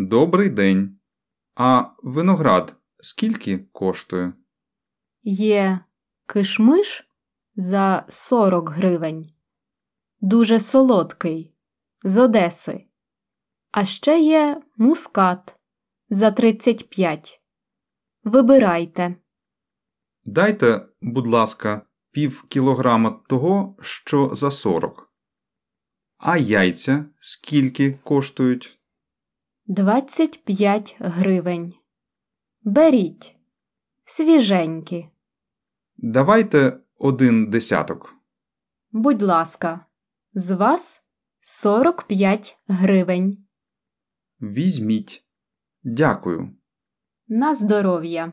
Добрий день. А виноград скільки коштує? Є кишмиш за 40 гривень. Дуже солодкий, з Одеси. А ще є мускат за 35. Вибирайте. Дайте, будь ласка, пів кілограма того, що за 40. А яйця скільки коштують? 25 гривень. Беріть. Свіженькі. Давайте 1 десяток. Будь ласка, з вас 45 гривень. Візьміть. Дякую. На здоров'я.